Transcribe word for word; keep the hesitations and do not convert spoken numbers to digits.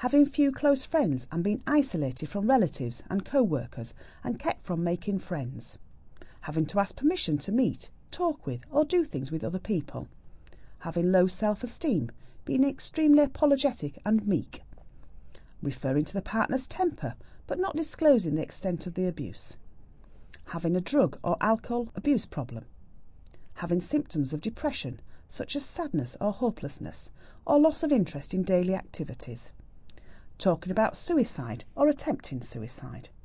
having few close friends and being isolated from relatives and co-workers and kept from making friends, having to ask permission to meet, talk with or do things with other people, having low self-esteem, being extremely apologetic and meek, referring to the partner's temper but not disclosing the extent of the abuse, having a drug or alcohol abuse problem, having symptoms of depression such as sadness or hopelessness or loss of interest in daily activities, talking about suicide or attempting suicide.